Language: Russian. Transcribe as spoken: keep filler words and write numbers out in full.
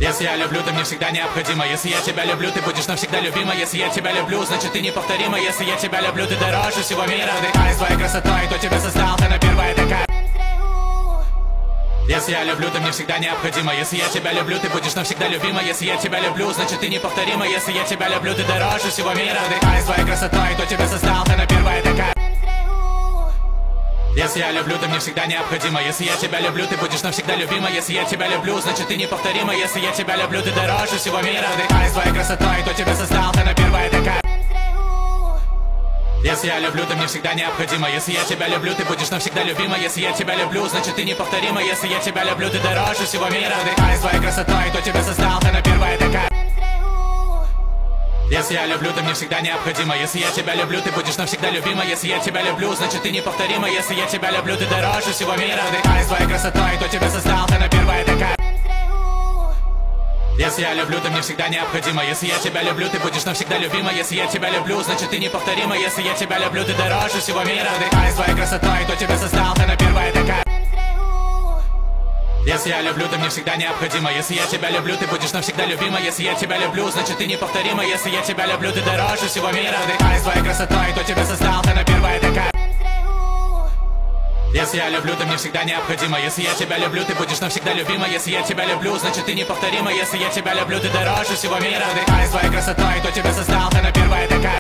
Если я люблю, то мне всегда необходимо. Если я тебя люблю, ты будешь навсегда любима. Если я тебя люблю, значит ты неповторима. Если я тебя люблю, ты дороже всего мира. Вдыхая своей красотой, кто тебя создал, ты на первая такая. Если я люблю, то мне всегда необходимо. Если я тебя люблю, ты будешь навсегда любима. Если я тебя люблю, значит ты неповторима. Если я тебя люблю, ты дороже всего мира. Вдыхая своей красотой, кто тебя создал, ты на первая такая. Если я люблю, то мне всегда необходимо. Если я тебя люблю, ты будешь навсегда любима. Если я тебя люблю, значит ты неповторима. Если я тебя люблю, ты дороже всего мира. Вдыхая своей красотой, кто тебя создал, ты на первая такая. Если я люблю, то мне всегда необходимо. Если я тебя люблю, ты будешь навсегда любима. Если я тебя люблю, значит ты неповторима. Если я тебя люблю, ты дороже всего мира. Вдыхая своей красотой, кто тебя создал, ты на первая такая. Если я люблю, то мне всегда необходимо. Если я тебя люблю, ты будешь навсегда любима. Если я тебя люблю, значит ты неповторима. Если я тебя люблю, ты дороже всего мира. Вдыхая своей красотой, кто тебя создал, ты на первая такая. Если я люблю, то мне всегда необходимо. Если я тебя люблю, ты будешь навсегда любима. Если я тебя люблю, значит ты неповторима. Если я тебя люблю, ты дороже всего мира. Вдыхая своей красотой, кто тебя создал, ты на первая такая. Если я люблю, то мне всегда необходимо. Если я тебя люблю, ты будешь навсегда любима. Если я тебя люблю, значит ты неповторима. Если я тебя люблю, ты дороже всего мира. Вдыхая своей красотой, кто тебя создал, ты на первая такая. Если я люблю, то мне всегда необходимо. Если я тебя люблю, ты будешь навсегда любима. Если я тебя люблю, значит ты неповторима. Если я тебя люблю, ты дороже всего мира. Вдыхая своей красотой, кто тебя создал, ты на первая такая.